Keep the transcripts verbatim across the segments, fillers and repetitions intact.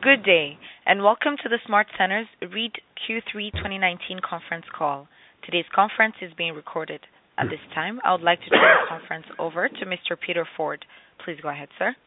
Good day, and welcome to the SmartCentres REIT Q three twenty nineteen conference call. Today's conference is being recorded. At this time, I would like to turn the conference over to Mister Peter Forde. Please go ahead, sir.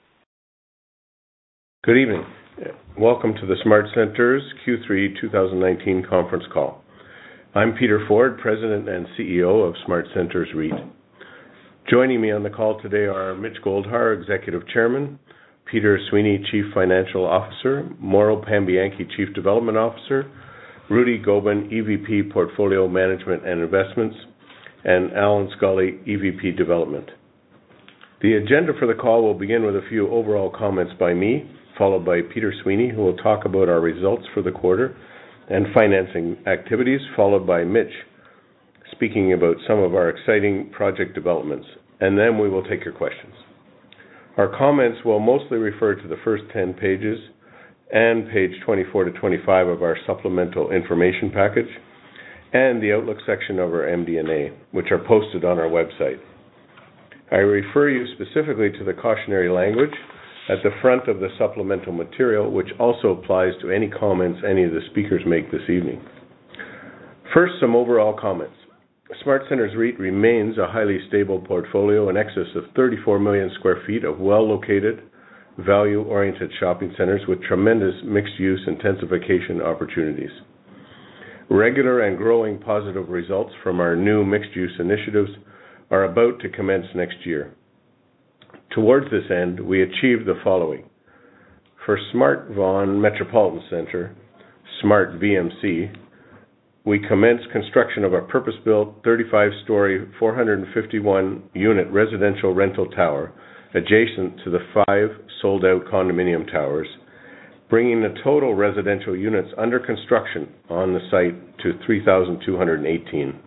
Good evening. Welcome to the SmartCentres Q three twenty nineteen conference call. I'm Peter Forde, President and C E O of SmartCentres REIT. Joining me on the call today are Mitch Goldhar, Executive Chairman, Peter Sweeney, Chief Financial Officer, Mauro Pambianchi, Chief Development Officer, Rudy Gobin, E V P Portfolio Management and Investments, and Alan Scully, E V P Development. The agenda for the call will begin with a few overall comments by me, followed by Peter Sweeney, who will talk about our results for the quarter and financing activities, followed by Mitch, speaking about some of our exciting project developments, and then we will take your questions. Our comments will mostly refer to the first ten pages and page twenty-four to twenty-five of our supplemental information package and the Outlook section of our M D and A, which are posted on our website. I refer you specifically to the cautionary language at the front of the supplemental material, which also applies to any comments any of the speakers make this evening. First, some overall comments. SmartCentres REIT remains a highly stable portfolio in excess of thirty-four million square feet of well-located, value-oriented shopping centres with tremendous mixed-use intensification opportunities. Regular and growing positive results from our new mixed-use initiatives are about to commence next year. Towards this end, we achieved the following. For Smart Vaughan Metropolitan Centre, Smart V M C, we commenced construction of a purpose-built thirty-five story, four hundred fifty-one unit residential rental tower adjacent to the five sold-out condominium towers, bringing the total residential units under construction on the site to three thousand two hundred eighteen.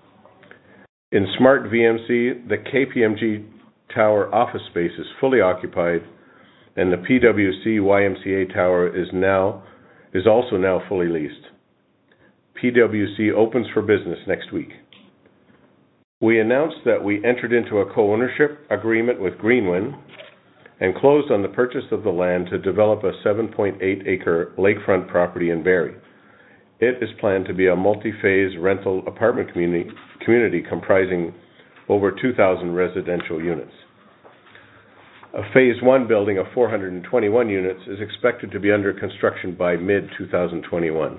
In Smart V M C, the K P M G Tower office space is fully occupied, and the P W C Y M C A Tower is now is also now fully leased. P W C opens for business next week. We announced that we entered into a co-ownership agreement with Greenwin and closed on the purchase of the land to develop a seven point eight acre lakefront property in Barrie. It is planned to be a multi-phase rental apartment community, community comprising over two thousand residential units. A phase one building of four hundred twenty-one units is expected to be under construction by mid twenty twenty-one.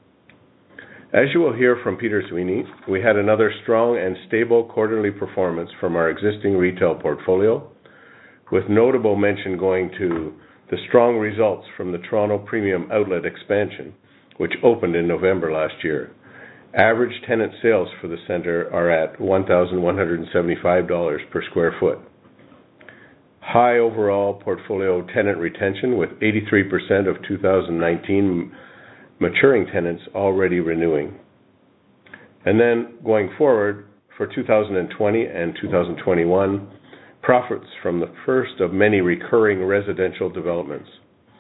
As you will hear from Peter Sweeney, we had another strong and stable quarterly performance from our existing retail portfolio, with notable mention going to the strong results from the Toronto Premium Outlet expansion, which opened in November last year. Average tenant sales for the centre are at one thousand one hundred seventy-five dollars per square foot. High overall portfolio tenant retention with eighty-three percent of two thousand nineteen maturing tenants already renewing. And then going forward for two thousand twenty and two thousand twenty-one, profits from the first of many recurring residential developments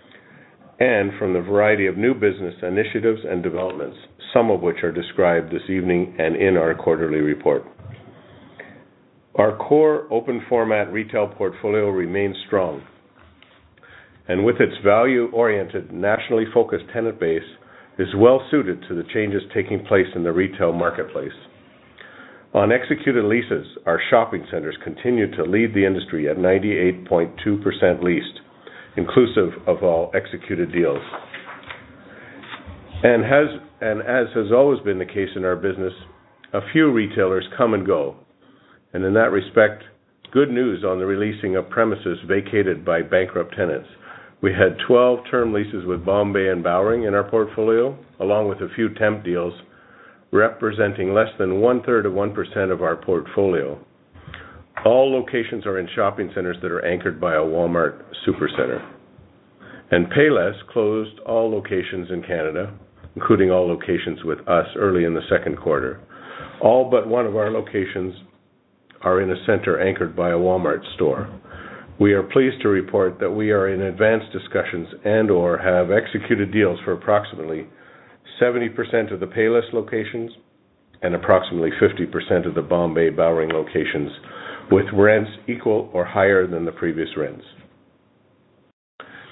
and from the variety of new business initiatives and developments, some of which are described this evening and in our quarterly report. Our core open format retail portfolio remains strong, and with its value-oriented, nationally focused tenant base, is well suited to the changes taking place in the retail marketplace. On executed leases, our shopping centres continue to lead the industry at ninety-eight point two percent leased, inclusive of all executed deals. And, has, and as has always been the case in our business, a few retailers come and go. And in that respect, good news on the releasing of premises vacated by bankrupt tenants. We had twelve term leases with Bombay and Bowring in our portfolio, along with a few temp deals, representing less than one-third of one percent of our portfolio. All locations are in shopping centres that are anchored by a Walmart supercenter. And Payless closed all locations in Canada, including all locations with us early in the second quarter. All but one of our locations are in a centre anchored by a Walmart store. We are pleased to report that we are in advanced discussions and or have executed deals for approximately seventy percent of the Payless locations and approximately fifty percent of the Bombay Bowring locations, with rents equal or higher than the previous rents.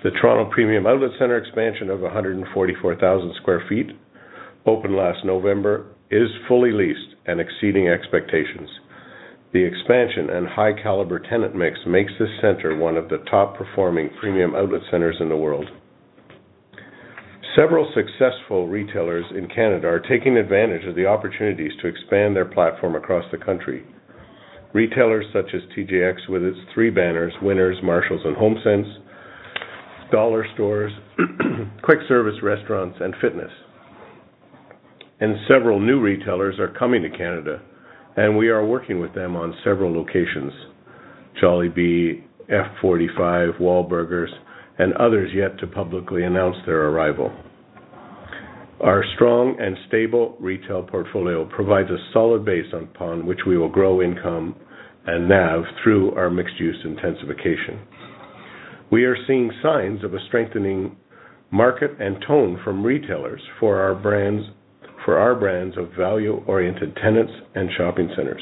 The Toronto Premium Outlet Centre expansion of one hundred forty-four thousand square feet, opened last November, is fully leased and exceeding expectations. The expansion and high-caliber tenant mix makes this centre one of the top-performing premium outlet centres in the world. Several successful retailers in Canada are taking advantage of the opportunities to expand their platform across the country. Retailers such as T J X with its three banners, Winners, Marshalls, and HomeSense, dollar stores, quick service restaurants, and fitness. And several new retailers are coming to Canada, and we are working with them on several locations: Jollibee, F forty-five, Wahlburgers, and others yet to publicly announce their arrival. Our strong and stable retail portfolio provides a solid base upon which we will grow income and N A V through our mixed-use intensification. We are seeing signs of a strengthening market and tone from retailers for our brands, for our brands of value-oriented tenants and shopping centers.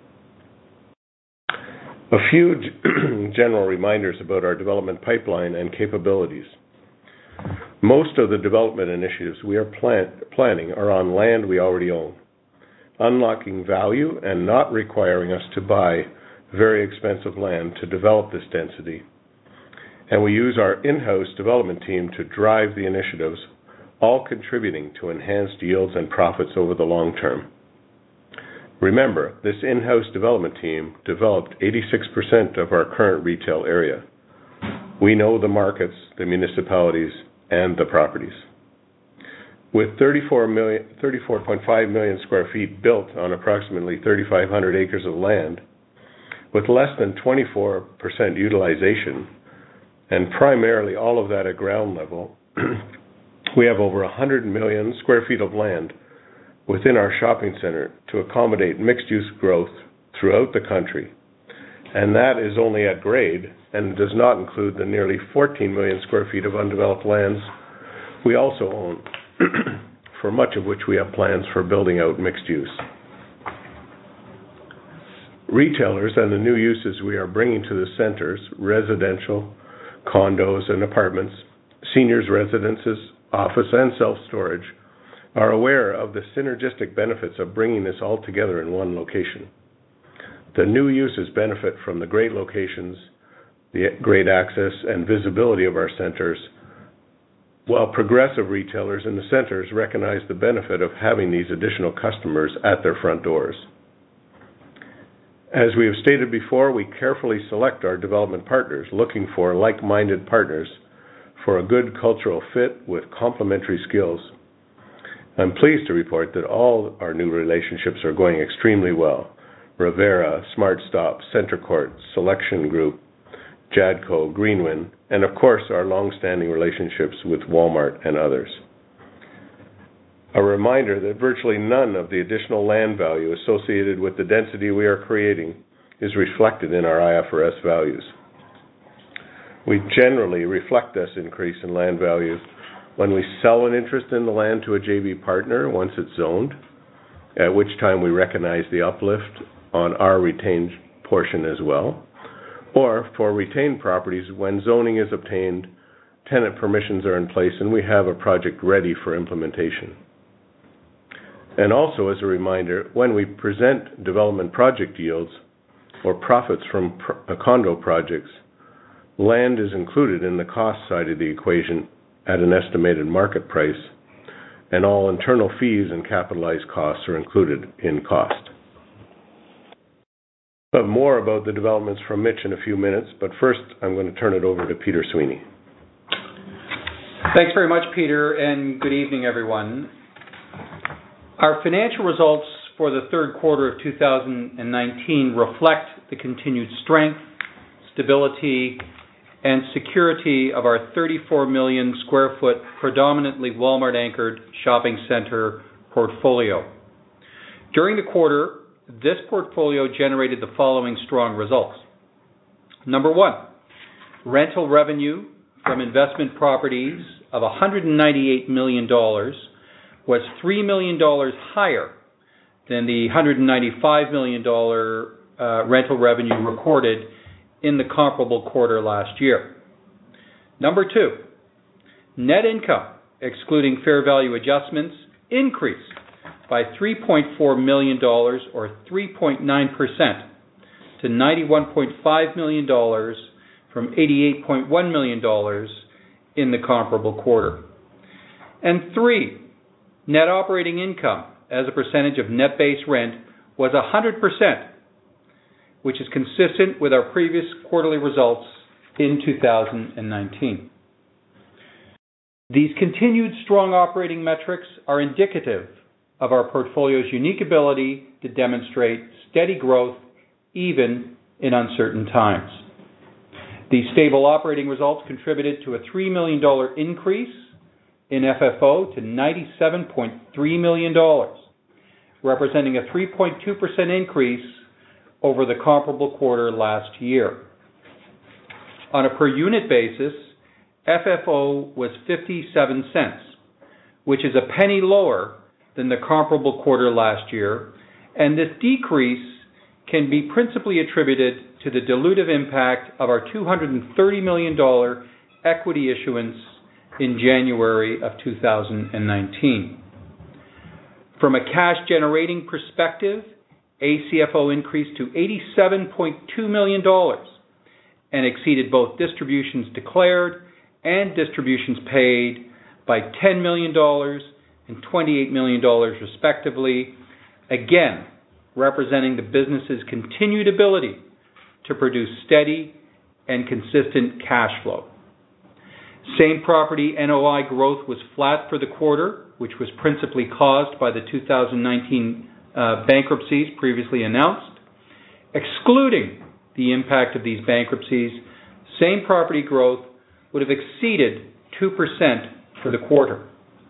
A few general reminders about our development pipeline and capabilities. Most of the development initiatives we are plan- planning are on land we already own, unlocking value and not requiring us to buy very expensive land to develop this density. And we use our in-house development team to drive the initiatives, all contributing to enhanced yields and profits over the long term. Remember, this in-house development team developed eighty-six percent of our current retail area. We know the markets, the municipalities, and the properties. With thirty-four point five million square feet built on approximately thirty-five hundred acres of land, with less than twenty-four percent utilization, and primarily all of that at ground level, we have over one hundred million square feet of land within our shopping center to accommodate mixed-use growth throughout the country. And that is only at grade and does not include the nearly fourteen million square feet of undeveloped lands we also own, for much of which we have plans for building out mixed use. Retailers and the new uses we are bringing to the centers, residential, condos and apartments, seniors' residences, office and self-storage, are aware of the synergistic benefits of bringing this all together in one location. The new uses benefit from the great locations, the great access and visibility of our centers, while progressive retailers in the centers recognize the benefit of having these additional customers at their front doors. As we have stated before, we carefully select our development partners, looking for like-minded partners for a good cultural fit with complementary skills. I'm pleased to report that all our new relationships are going extremely well. Rivera, SmartStop, CentreCourt, Selection Group, Jadco, Greenwin, and of course our long-standing relationships with Walmart and others. A reminder that virtually none of the additional land value associated with the density we are creating is reflected in our I F R S values. We generally reflect this increase in land value when we sell an interest in the land to a J V partner once it's zoned, at which time we recognize the uplift on our retained portion as well, or for retained properties when zoning is obtained, tenant permissions are in place, and we have a project ready for implementation. And also as a reminder, when we present development project yields or profits from pr- condo projects, land is included in the cost side of the equation at an estimated market price, and all internal fees and capitalized costs are included in cost. But more about the developments from Mitch in a few minutes, but first I'm going to turn it over to Peter Sweeney. Thanks very much, Peter, and good evening, everyone. Our financial results for the third quarter of two thousand nineteen reflect the continued strength, stability, and security of our thirty-four million square foot, predominantly Walmart-anchored shopping center portfolio. During the quarter, this portfolio generated the following strong results. Number one, rental revenue from investment properties of one hundred ninety-eight million dollars was three million dollars higher than the one hundred ninety-five million dollars uh, rental revenue recorded in the comparable quarter last year. Number two, net income, excluding fair value adjustments, increased by three point four million dollars or three point nine percent to ninety-one point five million dollars from eighty-eight point one million dollars in the comparable quarter. And three, net operating income as a percentage of net base rent was one hundred percent, which is consistent with our previous quarterly results in two thousand nineteen. These continued strong operating metrics are indicative of our portfolio's unique ability to demonstrate steady growth even in uncertain times. These stable operating results contributed to a three million dollars increase in F F O to ninety-seven point three million dollars, representing a three point two percent increase over the comparable quarter last year. On a per unit basis, F F O was fifty-seven cents, which is a penny lower than the comparable quarter last year, and this decrease can be principally attributed to the dilutive impact of our two hundred thirty million dollars equity issuance in January of two thousand nineteen. From a cash generating perspective, A C F O increased to eighty-seven point two million dollars and exceeded both distributions declared and distributions paid by ten million dollars and twenty-eight million dollars respectively, again representing the business's continued ability to produce steady and consistent cash flow. Same property N O I growth was flat for the quarter, which was principally caused by the two thousand nineteen uh, bankruptcies previously announced. Excluding the impact of these bankruptcies, same property growth would have exceeded two percent for the quarter.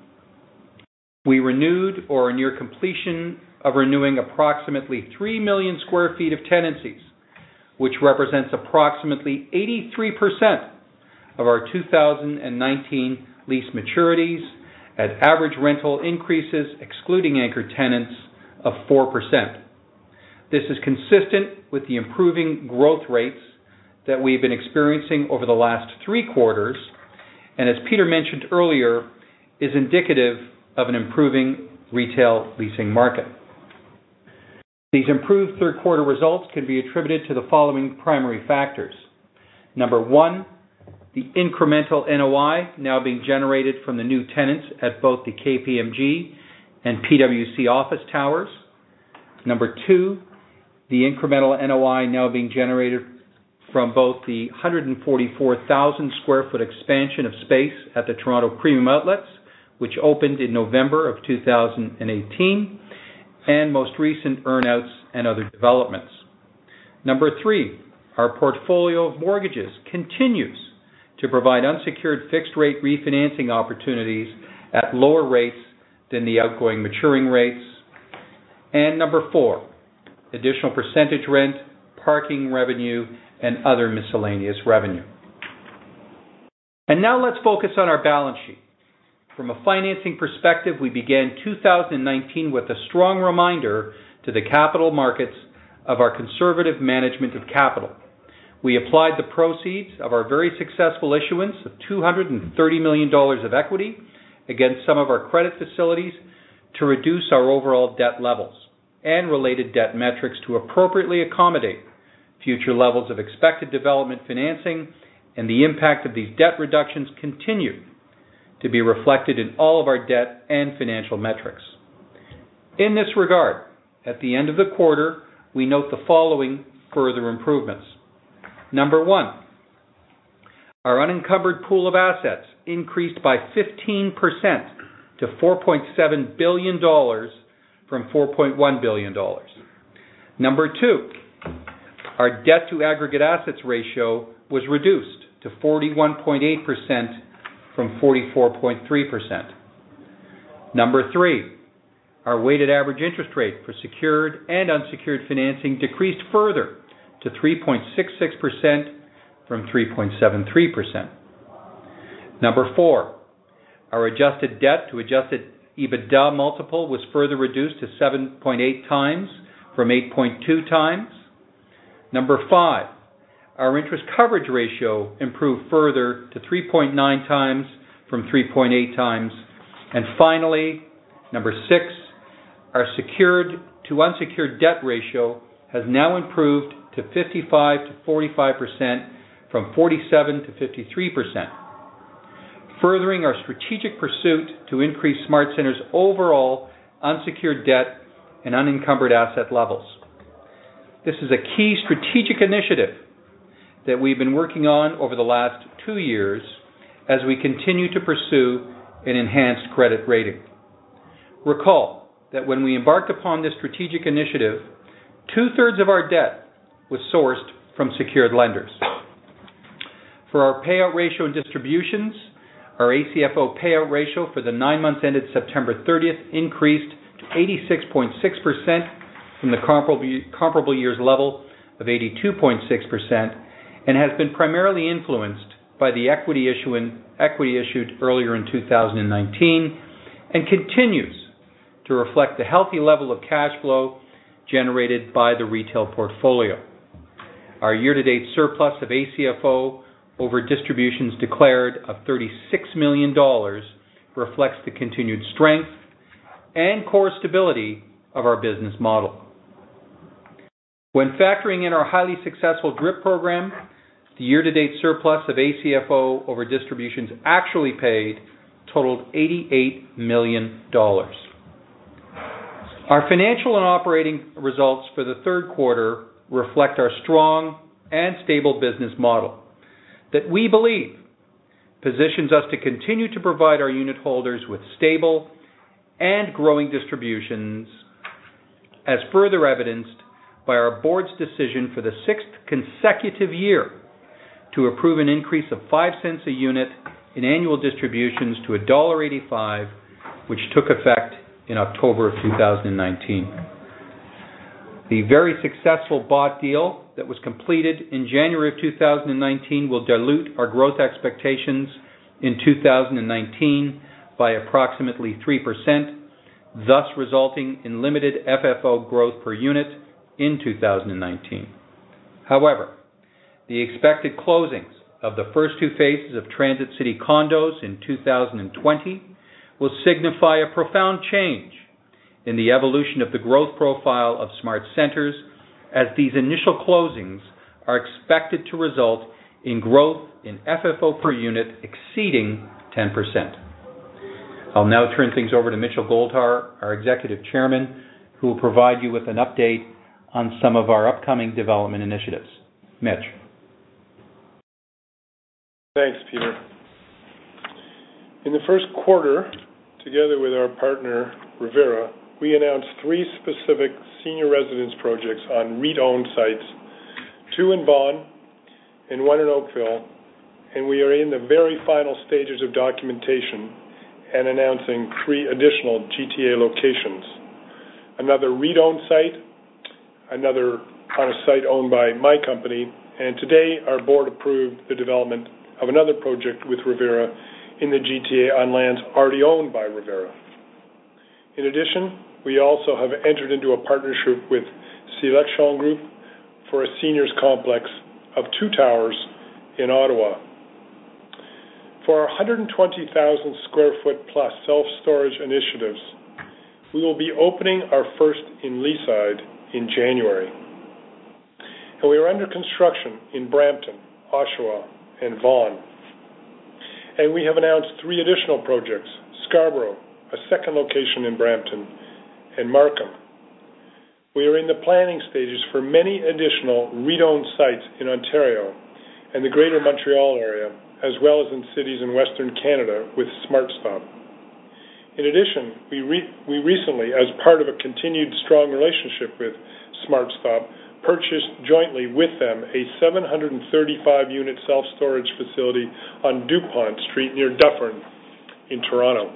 We renewed or are near completion of renewing approximately three million square feet of tenancies, which represents approximately eighty-three percent of our two thousand nineteen lease maturities at average rental increases, excluding anchor tenants, of four percent. This is consistent with the improving growth rates that we've been experiencing over the last three quarters, and as Peter mentioned earlier, is indicative of an improving retail leasing market. These improved third quarter results can be attributed to the following primary factors. Number one, the incremental N O I now being generated from the new tenants at both the K P M G and P W C office towers. Number two, the incremental N O I now being generated from both the one hundred forty-four thousand square foot expansion of space at the Toronto Premium Outlets, which opened in November of two thousand eighteen, and most recent earnouts and other developments. Number three, our portfolio of mortgages continues to provide unsecured fixed-rate refinancing opportunities at lower rates than the outgoing maturing rates. And number four, additional percentage rent, parking revenue, and other miscellaneous revenue. And now let's focus on our balance sheet. From a financing perspective, we began two thousand nineteen with a strong reminder to the capital markets of our conservative management of capital. We applied the proceeds of our very successful issuance of two hundred thirty million dollars of equity against some of our credit facilities to reduce our overall debt levels and related debt metrics to appropriately accommodate future levels of expected development financing, and the impact of these debt reductions continue to be reflected in all of our debt and financial metrics. In this regard, at the end of the quarter, we note the following further improvements. Number one, our unencumbered pool of assets increased by fifteen percent to four point seven billion dollars from four point one billion dollars. Number two, our debt to aggregate assets ratio was reduced to forty-one point eight percent from forty-four point three percent. Number three, our weighted average interest rate for secured and unsecured financing decreased further to three point six six percent from three point seven three percent. Number four, our adjusted debt to adjusted EBITDA multiple was further reduced to seven point eight times from eight point two times. Number five, our interest coverage ratio improved further to three point nine times from three point eight times. And finally, number six, our secured to unsecured debt ratio has now improved to fifty-five to forty-five percent from forty-seven to fifty-three percent, furthering our strategic pursuit to increase SmartCentres' overall unsecured debt and unencumbered asset levels. This is a key strategic initiative that we've been working on over the last two years as we continue to pursue an enhanced credit rating. Recall that when we embarked upon this strategic initiative, two-thirds of our debt was sourced from secured lenders. For our payout ratio and distributions, our A C F O payout ratio for the nine months ended September thirtieth increased to eighty-six point six percent from the comparable, comparable year's level of eighty-two point six percent, and has been primarily influenced by the equity, issuing, equity issued earlier in two thousand nineteen and continues to reflect the healthy level of cash flow generated by the retail portfolio. Our year-to-date surplus of A C F O over distributions declared of thirty-six million dollars reflects the continued strength and core stability of our business model. When factoring in our highly successful DRIP program, the year-to-date surplus of A C F O over distributions actually paid totaled eighty-eight million dollars. Our financial and operating results for the third quarter reflect our strong and stable business model that we believe positions us to continue to provide our unit holders with stable and growing distributions, as further evidenced by our board's decision for the sixth consecutive year to approve an increase of five cents a unit in annual distributions to one dollar eighty-five, which took effect in October of two thousand nineteen. The very successful bought deal that was completed in January of two thousand nineteen will dilute our growth expectations in two thousand nineteen by approximately three percent, thus resulting in limited F F O growth per unit in two thousand nineteen. However, the expected closings of the first two phases of Transit City condos in two thousand twenty will signify a profound change in the evolution of the growth profile of SmartCentres, as these initial closings are expected to result in growth in F F O per unit exceeding ten percent. I'll now turn things over to Mitchell Goldhar, our Executive Chairman, who will provide you with an update on some of our upcoming development initiatives. Mitch. Thanks, Peter. In the first quarter, together with our partner, Revera, we announced three specific senior residence projects on REIT-owned sites, two in Vaughan and one in Oakville, and we are in the very final stages of documentation and announcing three additional G T A locations. Another REIT-owned site, another on a site owned by my company, and today our board approved the development of another project with Revera in the G T A on lands already owned by Revera. In addition, we also have entered into a partnership with Selection Group for a seniors complex of two towers in Ottawa. For our one hundred twenty thousand square foot plus self-storage initiatives, we will be opening our first in Leaside in January. And we are under construction in Brampton, Oshawa, and Vaughan. And we have announced three additional projects: Scarborough, a second location in Brampton, and Markham. We are in the planning stages for many additional REIT-owned sites in Ontario and the Greater Montreal area, as well as in cities in Western Canada with SmartStop. In addition, we, re- we recently, as part of a continued strong relationship with SmartStop, purchased jointly with them a seven hundred thirty-five unit self-storage facility on DuPont Street near Dufferin in Toronto.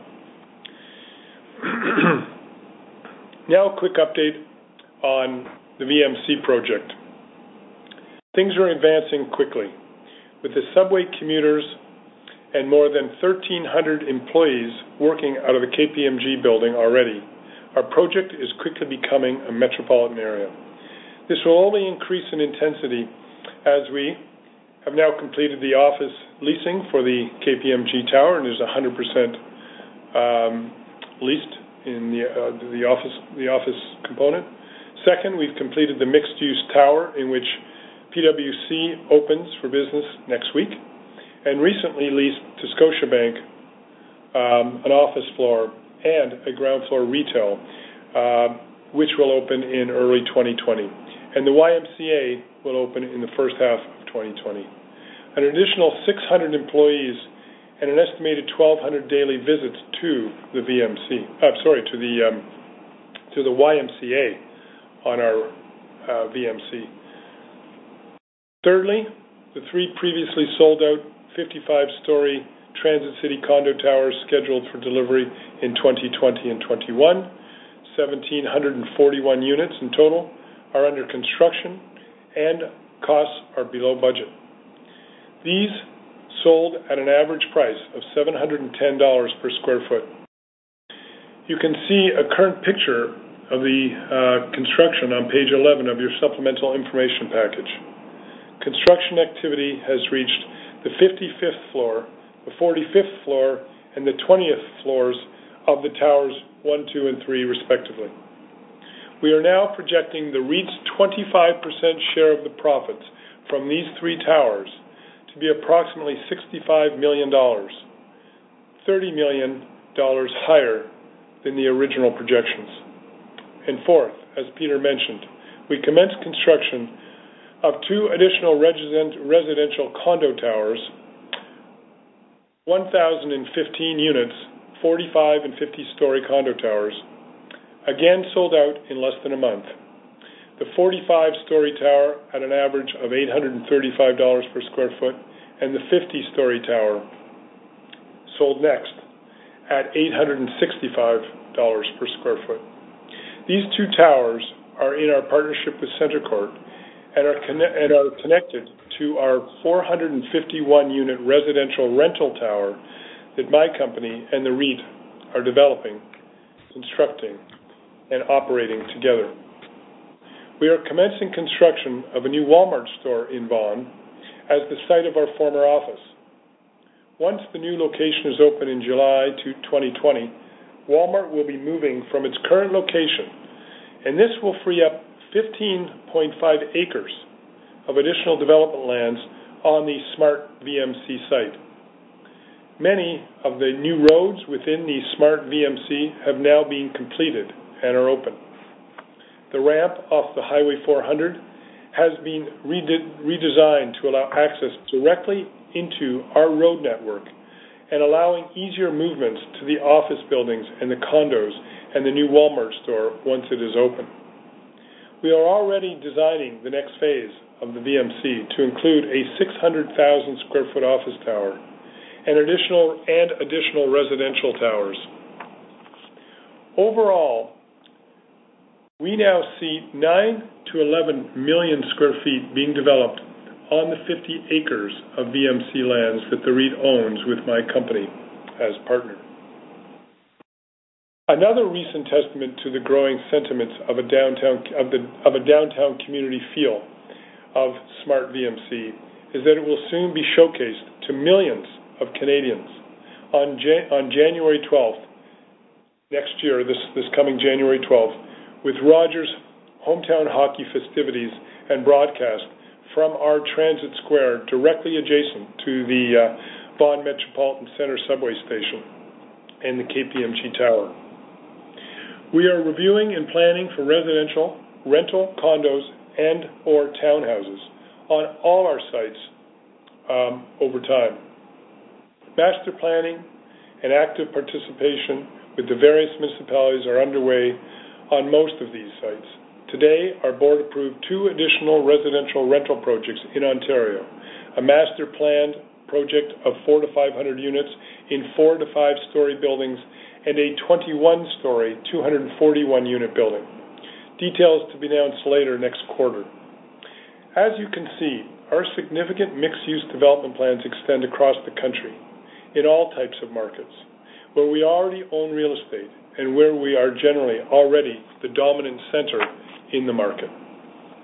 Now a quick update on the V M C project. Things are advancing quickly. With the subway commuters and more than thirteen hundred employees working out of the K P M G building already, our project is quickly becoming a metropolitan area. This will only increase in intensity as we, have now completed the office leasing for the K P M G Tower and is one hundred percent um, leased in the, uh, the office the office component. Second, we've completed the mixed-use tower in which P W C opens for business next week, and recently leased to Scotiabank um, an office floor and a ground floor retail, uh, which will open in early twenty twenty. And the Y M C A will open in the first half of twenty twenty. An additional six hundred employees and an estimated twelve hundred daily visits to the V M C. Uh, sorry, to the um, to the Y M C A on our uh, V M C. Thirdly, the three previously sold-out fifty-five story Transit City condo towers scheduled for delivery in twenty twenty and twenty-one, one thousand seven hundred forty-one units in total, are under construction and costs are below budget. These sold at an average price of seven hundred ten dollars per square foot. You can see a current picture of the uh, construction on page eleven of your supplemental information package. Construction activity has reached the fifty-fifth floor, the forty-fifth floor, and the twentieth floors of the towers one, two, and three, respectively. We are now projecting the REIT's twenty-five percent share of the profits from these three towers to be approximately sixty-five million dollars, thirty million dollars higher than the original projections. And fourth, as Peter mentioned, we commenced construction of two additional resident, residential condo towers, one thousand fifteen units, forty-five and fifty story condo towers, again sold out in less than a month. The forty-five story tower at an average of eight hundred thirty-five dollars per square foot, and the fifty story tower sold next at eight hundred sixty-five dollars per square foot. These two towers are in our partnership with CentreCourt and are, conne- and are connected to our four hundred fifty-one unit residential rental tower that my company and the REIT are developing, constructing, and operating together. We are commencing construction of a new Walmart store in Vaughan as the site of our former office. Once the new location is open in July twenty twenty, Walmart will be moving from its current location, and this will free up fifteen point five acres of additional development lands on the SMART V M C site. Many of the new roads within the SMART V M C have now been completed and are open. The ramp off the Highway four hundred has been rede- redesigned to allow access directly into our road network and allowing easier movements to the office buildings and the condos and the new Walmart store once it is open. We are already designing the next phase of the V M C to include a six hundred thousand square foot office tower and additional and additional residential towers. Overall, we now see nine to eleven million square feet being developed on the fifty acres of V M C lands that the REIT owns with my company as partner. Another recent testament to the growing sentiments of a downtown of the of a downtown community feel of SMART V M C is that it will soon be showcased to millions of Canadians on Jan- on January twelfth next year, this this coming January twelfth, with Rogers hometown hockey festivities and broadcast from our Transit Square directly adjacent to the uh, Vaughan Metropolitan Centre subway station and the K P M G Tower. We are reviewing and planning for residential, rental, condos, and or townhouses on all our sites um, over time. Master planning and active participation with the various municipalities are underway on most of these sites. Today, our board approved two additional residential rental projects in Ontario, a master planned project of four to five hundred units in four to five story buildings and a twenty-one story, two hundred forty-one unit building. Details to be announced later next quarter. As you can see, our significant mixed-use development plans extend across the country in all types of markets, where we already own real estate and where we are generally already the dominant center in the market.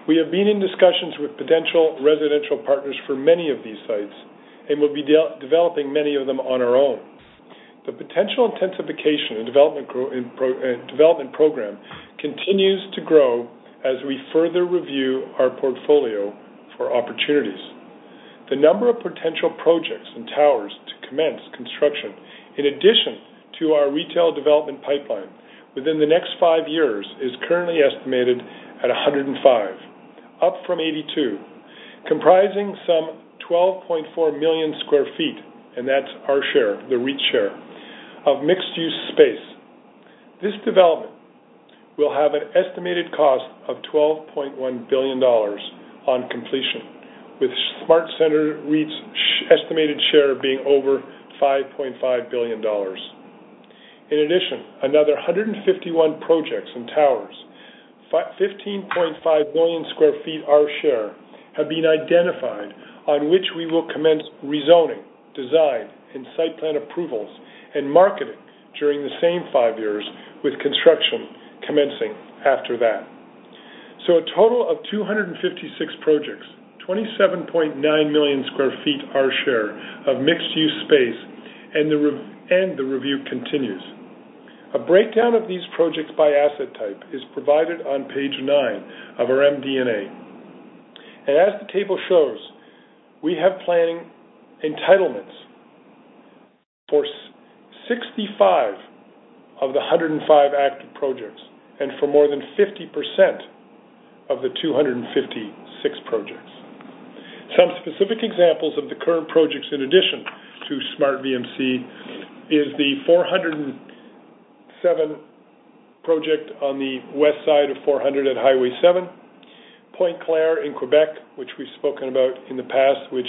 We have been in discussions with potential residential partners for many of these sites and will be de- developing many of them on our own. The potential intensification and development, gro- in pro- uh, development program continues to grow as we further review our portfolio for opportunities. The number of potential projects and towers to commence construction, in addition to our retail development pipeline, within the next five years is currently estimated at one hundred five, up from eighty-two, comprising some twelve point four million square feet, and that's our share, the REIT share, of mixed-use space. This development will have an estimated cost of twelve point one billion dollars on completion, with SmartCentres REIT's estimated share being over five point five billion dollars. In addition, another one hundred fifty-one projects and towers, fifteen point five million square feet our share, have been identified on which we will commence rezoning, design, and site plan approvals and marketing during the same five years, with construction commencing after that. So a total of two hundred fifty-six projects, twenty-seven point nine million square feet our share of mixed-use space, and the, rev- and the review continues. A breakdown of these projects by asset type is provided on page nine of our M D N A. And as the table shows, we have planning entitlements for sixty-five of the one hundred five active projects, and for more than fifty percent of the two hundred fifty-six projects. Some specific examples of the current projects in addition to Smart V M C is the four hundred seven project on the west side of four hundred at Highway seven, Pointe-Claire in Quebec, which we've spoken about in the past, which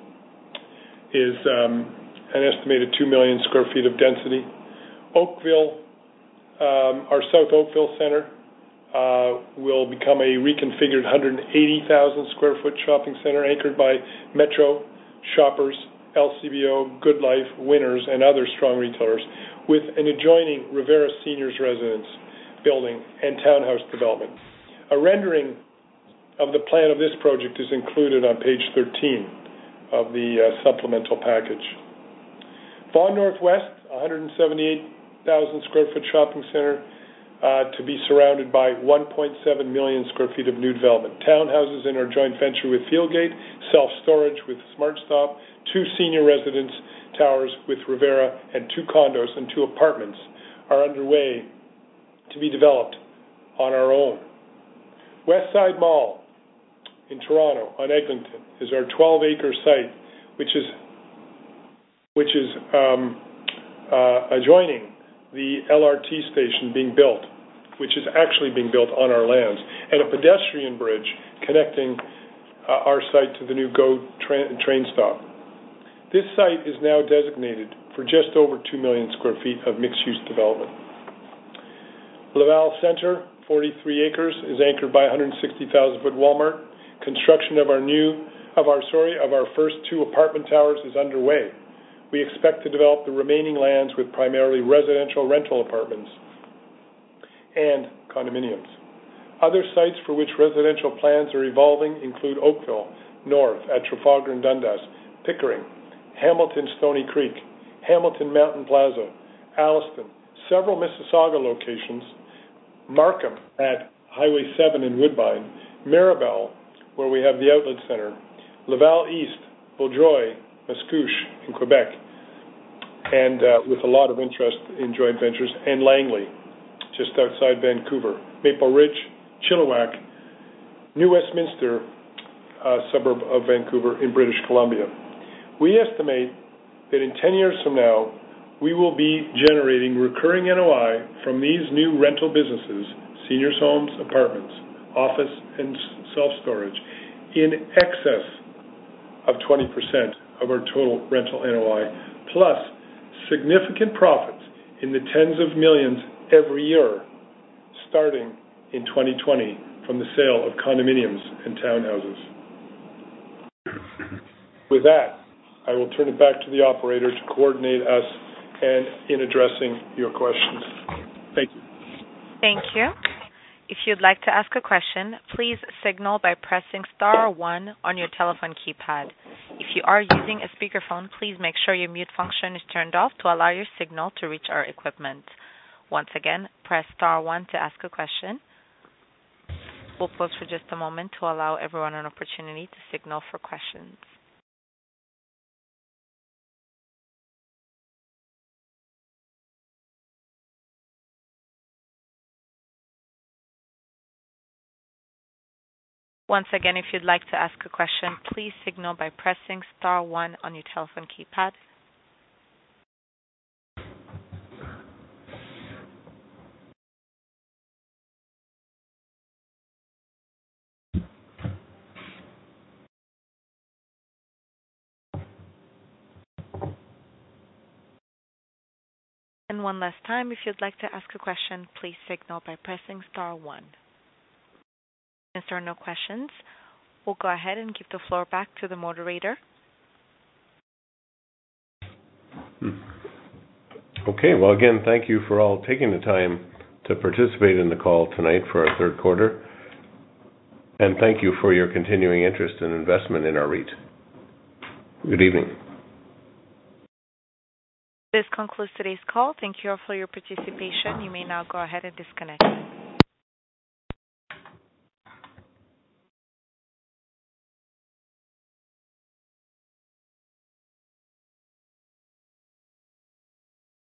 is um, an estimated two million square feet of density. Oakville, um, our South Oakville Centre, uh, will become a reconfigured one hundred eighty thousand square foot shopping centre anchored by Metro, Shoppers, L C B O, Good Life, Winners, and other strong retailers, with an adjoining Revera Seniors Residence building and townhouse development. A rendering of the plan of this project is included on page thirteen of the uh, supplemental package. Vaughan Northwest, one hundred seventy-eight thousand square foot shopping center uh, to be surrounded by one point seven million square feet of new development. Townhouses in our joint venture with Fieldgate, self-storage with SmartStop, two senior residence towers with Revera, and two condos and two apartments are underway to be developed on our own. Westside Mall in Toronto on Eglinton is our twelve acre site, which is which is um, uh, adjoining the L R T station being built, which is actually being built on our lands, and a pedestrian bridge connecting uh, our site to the new GO tra- train stop. This site is now designated for just over two million square feet of mixed-use development. Laval Centre, forty-three acres, is anchored by one hundred sixty thousand foot Walmart. Construction of our new, of our sorry, of our first two apartment towers is underway. We expect to develop the remaining lands with primarily residential rental apartments and condominiums. Other sites for which residential plans are evolving include Oakville North at Trafalgar and Dundas, Pickering, Hamilton Stony Creek, Hamilton Mountain Plaza, Alliston, several Mississauga locations, Markham at Highway seven in Woodbine, Mirabel, where we have the outlet center, Laval East, Vaudreuil, Mascouche in Quebec, and uh, with a lot of interest in joint ventures, and Langley, just outside Vancouver, Maple Ridge, Chilliwack, New Westminster, uh, suburb of Vancouver in British Columbia. We estimate that in ten years from now, we will be generating recurring N O I from these new rental businesses, seniors' homes, apartments, office, and self-storage, in excess of twenty percent of our total rental N O I, plus significant profits in the tens of millions every year, starting in twenty twenty from the sale of condominiums and townhouses. With that, I will turn it back to the operator to coordinate us and in addressing your questions. Thank you. Thank you. If you'd like to ask a question, please signal by pressing star one on your telephone keypad. If you are using a speakerphone, please make sure your mute function is turned off to allow your signal to reach our equipment. Once again, press star one to ask a question. We'll pause for just a moment to allow everyone an opportunity to signal for questions. Once again, if you'd like to ask a question, please signal by pressing star one on your telephone keypad. And one last time, if you'd like to ask a question, please signal by pressing star one. Since there are no questions, we'll go ahead and give the floor back to the moderator. Okay, well, again, thank you for all taking the time to participate in the call tonight for our third quarter. And thank you for your continuing interest and investment in our REIT. Good evening. This concludes today's call. Thank you all for your participation. You may now go ahead and disconnect.